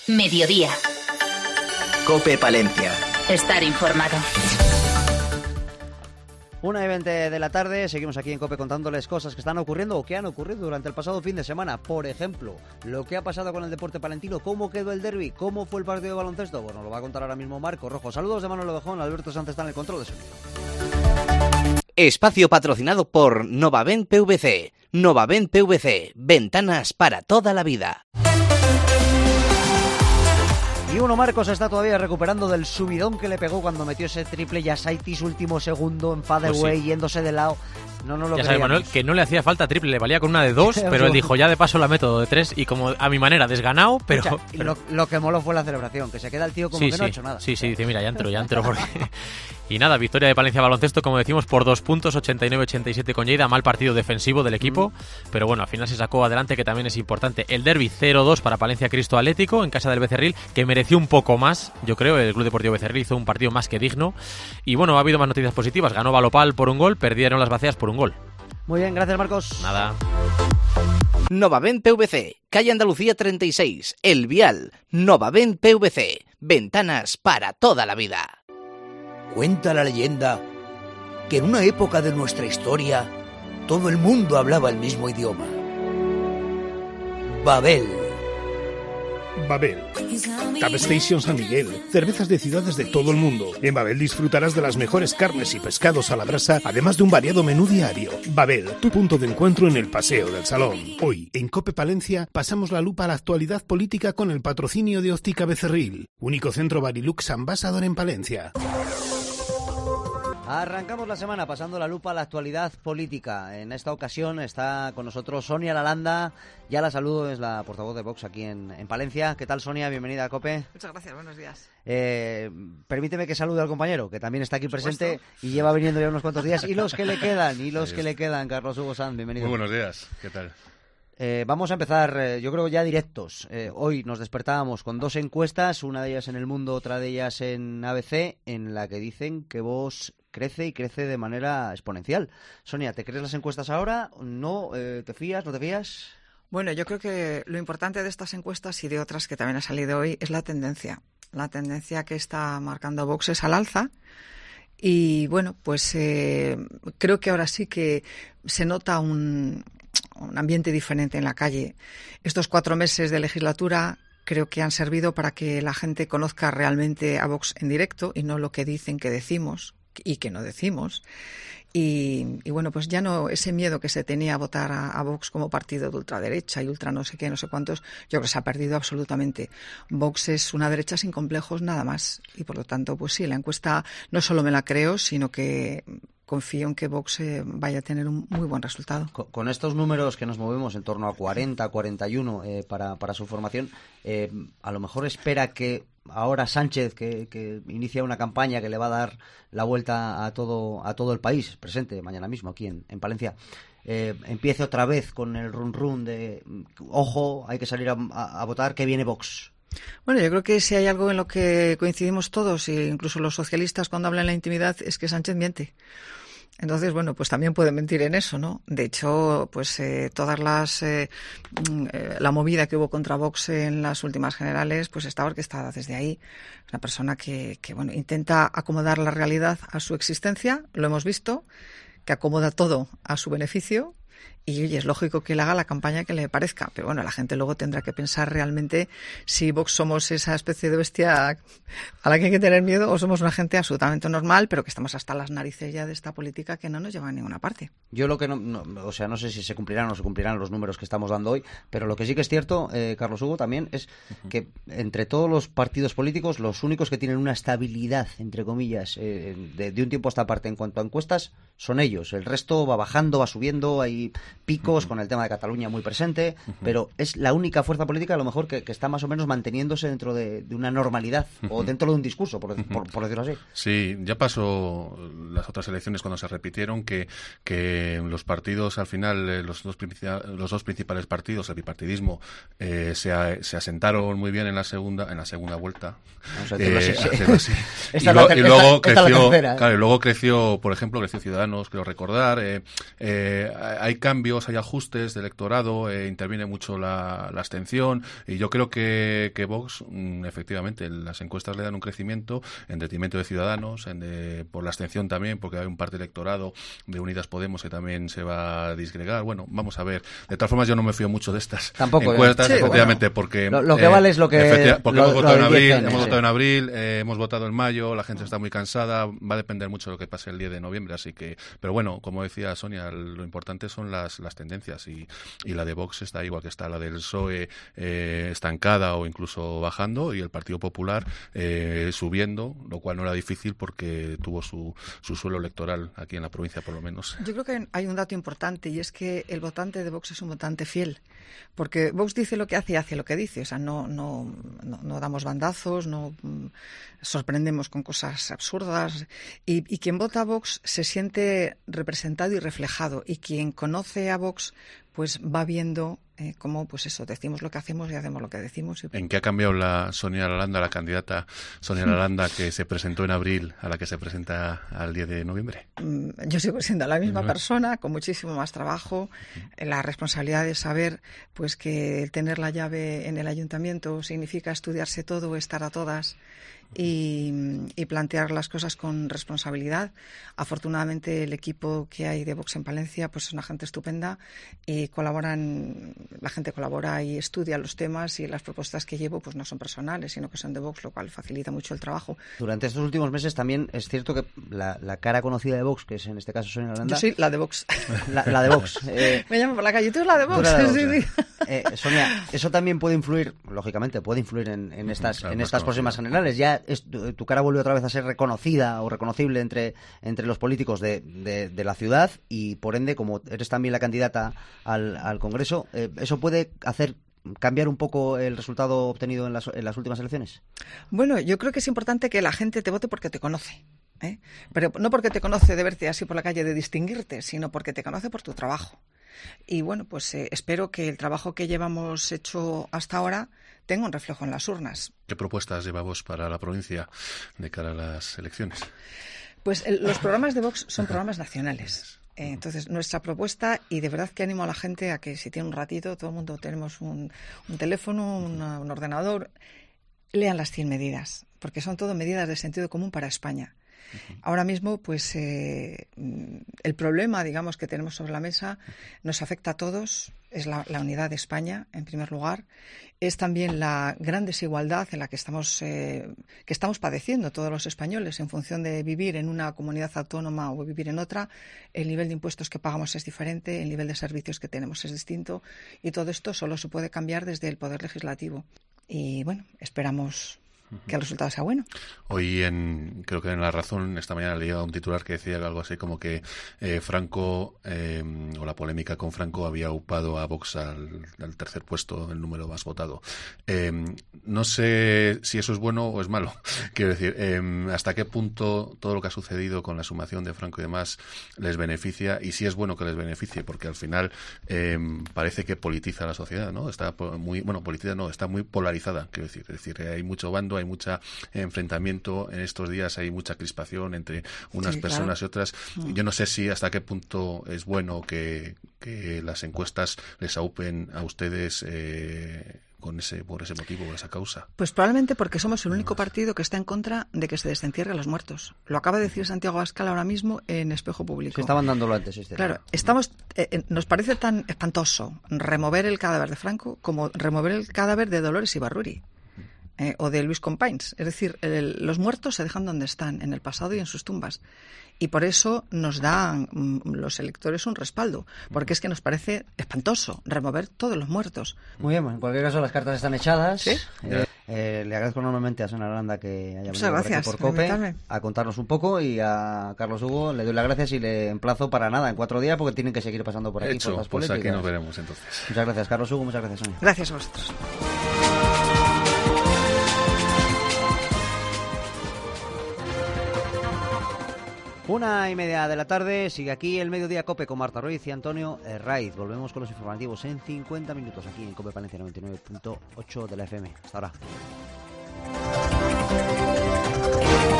Mediodía. COPE Palencia. Estar informado. 1:20 de la tarde, seguimos aquí en COPE contándoles cosas que están ocurriendo o que han ocurrido durante el pasado fin de semana. Por ejemplo, lo que ha pasado con el deporte palentino, cómo quedó el derbi, cómo fue el partido de baloncesto. Bueno, lo va a contar ahora mismo Marco Rojo. Saludos de Manuel Ovejón, Alberto Sánchez está en el control de sonido. Espacio patrocinado por Novavent PVC. Novavent PVC, ventanas para toda la vida. Y uno, Marcos, está todavía recuperando del subidón que le pegó cuando metió ese triple Yasaitis último segundo en fadeaway, Pues sí. Yéndose de lado. No lo ya sabe Manuel que no le hacía falta triple, le valía con una de 2, pero él dijo ya de paso la método de 3 y como a mi manera desganado, pero... Escucha, pero... Lo que moló fue la celebración, que se queda el tío como que no ha hecho nada. Sí, dice mira, ya entro porque... Y nada, victoria de Palencia Baloncesto, como decimos, por 2 puntos, 89-87 con Lleida, mal partido defensivo del equipo, pero bueno, al final se sacó adelante, que también es importante. El derbi 0-2 para Palencia Cristo Atlético, en casa del Becerril, que mereció un poco más, yo creo, el Club Deportivo Becerril hizo un partido más que digno, y bueno, ha habido más noticias positivas, ganó Valopal por un gol, perdieron las Baceas por un gol. Muy bien, gracias Marcos. Nada. Novavent PVC, calle Andalucía 36, El Vial. Novavent PVC, ventanas para toda la vida. Cuenta la leyenda que en una época de nuestra historia todo el mundo hablaba el mismo idioma. Babel. Babel. Tap Station San Miguel. Cervezas de ciudades de todo el mundo. En Babel disfrutarás de las mejores carnes y pescados a la brasa, además de un variado menú diario. Babel, tu punto de encuentro en el Paseo del Salón. Hoy, en COPE Palencia, pasamos la lupa a la actualidad política con el patrocinio de Óptica Becerril, único centro Barilux Ambassador en Palencia. Arrancamos la semana pasando la lupa a la actualidad política. En esta ocasión está con nosotros Sonia Lalanda. Ya la saludo, es la portavoz de Vox aquí en Palencia. ¿Qué tal, Sonia? Bienvenida a COPE. Muchas gracias, buenos días. Permíteme que salude al compañero, que también está aquí presente y lleva viniendo ya unos cuantos días. Y los que le quedan, Carlos Hugo Sanz, bienvenido. Muy buenos días, ¿qué tal? Vamos a empezar, yo creo ya directos. Hoy nos despertábamos con 2 encuestas, una de ellas en El Mundo, otra de ellas en ABC, en la que dicen que Vox crece y crece de manera exponencial. Sonia, ¿te crees las encuestas ahora? ¿No? ¿Te fías? ¿No te fías? Bueno, yo creo que lo importante de estas encuestas y de otras que también ha salido hoy es la tendencia. La tendencia que está marcando Vox es al alza. Y bueno, pues creo que ahora sí que se nota un ambiente diferente en la calle. Estos 4 meses de legislatura creo que han servido para que la gente conozca realmente a Vox en directo y no lo que dicen que decimos y que no decimos. Y bueno, pues ya no ese miedo que se tenía a votar a Vox como partido de ultraderecha y ultra no sé qué, no sé cuántos, yo creo que se ha perdido absolutamente. Vox es una derecha sin complejos nada más. Y por lo tanto, pues sí, la encuesta no solo me la creo, sino que confío en que Vox vaya a tener un muy buen resultado. Con estos números que nos movemos en torno a 40, 41 para su formación, a lo mejor espera que ahora Sánchez, que inicia una campaña que le va a dar la vuelta a todo el país, presente mañana mismo aquí en Palencia, empiece otra vez con el run de ojo, hay que salir a votar, que viene Vox. Bueno, yo creo que si hay algo en lo que coincidimos todos, e incluso los socialistas cuando hablan en la intimidad, es que Sánchez miente. Entonces, bueno, pues también puede mentir en eso, ¿no? De hecho, pues todas la movida que hubo contra Vox en las últimas generales, pues está orquestada desde ahí. Es una persona que bueno, intenta acomodar la realidad a su existencia, lo hemos visto, que acomoda todo a su beneficio. Y oye, es lógico que él haga la campaña que le parezca, pero bueno, la gente luego tendrá que pensar realmente si Vox somos esa especie de bestia a la que hay que tener miedo o somos una gente absolutamente normal, pero que estamos hasta las narices ya de esta política que no nos lleva a ninguna parte. Yo lo que no sé si se cumplirán o no se cumplirán los números que estamos dando hoy, pero lo que sí que es cierto, Carlos Hugo, también es que entre todos los partidos políticos, los únicos que tienen una estabilidad, entre comillas, de un tiempo a esta parte en cuanto a encuestas, son ellos. El resto va bajando, va subiendo, hay picos con el tema de Cataluña muy presente, pero es la única fuerza política a lo mejor que está más o menos manteniéndose dentro de una normalidad o dentro de un discurso, por decirlo así. Sí, ya pasó las otras elecciones cuando se repitieron que los partidos al final, los dos principales partidos, el bipartidismo, se asentaron muy bien en la segunda vuelta. Vamos a decirlo así. Y luego creció, por ejemplo, creció Ciudadanos, creo recordar. Hay cambios cambios, hay ajustes de electorado, interviene mucho la abstención, y yo creo que Vox, efectivamente, las encuestas le dan un crecimiento en detrimento de Ciudadanos, por la abstención también, porque hay un parte electorado de Unidas Podemos que también se va a disgregar. Bueno, vamos a ver. De todas formas, yo no me fío mucho de estas encuestas, efectivamente, porque lo que vale es lo que... Porque hemos votado en abril, hemos votado en mayo, la gente está muy cansada, va a depender mucho de lo que pase el 10 de noviembre, así que... Pero bueno, como decía Sonia, lo importante son las tendencias, y la de Vox está igual que está la del PSOE, estancada o incluso bajando, y el Partido Popular subiendo, lo cual no era difícil porque tuvo su suelo electoral aquí en la provincia, por lo menos. Yo creo que hay un dato importante, y es que el votante de Vox es un votante fiel, porque Vox dice lo que hace y hace lo que dice. O sea, no damos bandazos, no sorprendemos con cosas absurdas, y quien vota a Vox se siente representado y reflejado, y quien conoce a Vox pues va viendo cómo, pues eso, decimos lo que hacemos y hacemos lo que decimos. ¿En qué ha cambiado la candidata Sonia Lalanda, que se presentó en abril, a la que se presenta al 10 de noviembre? Yo sigo siendo la misma persona, con muchísimo más trabajo, la responsabilidad de saber pues que tener la llave en el ayuntamiento significa estudiarse todo, estar a todas, y plantear las cosas con responsabilidad. Afortunadamente el equipo que hay de Vox en Palencia pues es una gente estupenda, y la gente colabora y estudia los temas, y las propuestas que llevo pues no son personales, sino que son de Vox, lo cual facilita mucho el trabajo. Durante estos últimos meses también es cierto que la cara conocida de Vox, que es en este caso Sonia Lalanda... Yo soy la de Vox. La de Vox. Me llaman por la calle, tú eres la de Vox. Sí. Sonia, eso también puede influir, lógicamente, en estas próximas generales. Ya tu cara vuelve otra vez a ser reconocida o reconocible entre los políticos de la ciudad, y por ende, como eres también la candidata al Congreso, ¿eso puede hacer cambiar un poco el resultado obtenido en las últimas elecciones? Bueno, yo creo que es importante que la gente te vote porque te conoce, pero no porque te conoce de verte así por la calle, de distinguirte, sino porque te conoce por tu trabajo. Y bueno, pues espero que el trabajo que llevamos hecho hasta ahora tenga un reflejo en las urnas. ¿Qué propuestas lleva Vox para la provincia de cara a las elecciones? Pues los programas de Vox son programas nacionales. Entonces, nuestra propuesta, y de verdad que animo a la gente a que si tiene un ratito, todo el mundo tenemos un teléfono, un ordenador, lean las 100 medidas, porque son todo medidas de sentido común para España. Ahora mismo, pues el problema, digamos, que tenemos sobre la mesa nos afecta a todos. Es la unidad de España, en primer lugar. Es también la gran desigualdad en la que estamos padeciendo todos los españoles en función de vivir en una comunidad autónoma o vivir en otra. El nivel de impuestos que pagamos es diferente, el nivel de servicios que tenemos es distinto, y todo esto solo se puede cambiar desde el Poder Legislativo. Y bueno, esperamos que el resultado sea bueno. Hoy creo que en La Razón esta mañana leía un titular que decía algo así como que Franco, o la polémica con Franco, había upado a Vox al tercer puesto, el número más votado. No sé si eso es bueno o es malo. Quiero decir, hasta qué punto todo lo que ha sucedido con la sumación de Franco y demás les beneficia, y si es bueno que les beneficie, porque al final parece que politiza la sociedad, ¿no? Está está muy polarizada, quiero decir. Es decir, hay mucho bando, hay mucho enfrentamiento en estos días, hay mucha crispación entre unas personas y otras. Yo no sé si hasta qué punto es bueno que las encuestas les aupen a ustedes por ese motivo, por esa causa. Pues probablemente porque somos el único partido que está en contra de que se desentierre a los muertos. Lo acaba de decir Santiago Abascal ahora mismo en Espejo Público. Se estaban dándolo antes. Claro, nos parece tan espantoso remover el cadáver de Franco como remover el cadáver de Dolores Ibarruri. O de Luis Companys. Es decir, los muertos se dejan donde están, en el pasado y en sus tumbas. Y por eso nos dan los electores un respaldo, porque es que nos parece espantoso remover todos los muertos. Muy bien, en cualquier caso las cartas están echadas. ¿Sí? Le agradezco enormemente a Sonia Lalanda que haya venido por COPE a contarnos un poco, y a Carlos Hugo le doy las gracias y le emplazo para nada en 4 días, porque tienen que seguir pasando por aquí. Hecho, pues aquí nos veremos entonces. Muchas gracias, Carlos Hugo, muchas gracias, Sonia. Gracias a vosotros. 1:30 de la tarde, sigue aquí el Mediodía Cope con Marta Ruiz y Antonio Herraiz. Volvemos con los informativos en 50 minutos aquí en Cope Palencia 99.8 de la FM. Hasta ahora.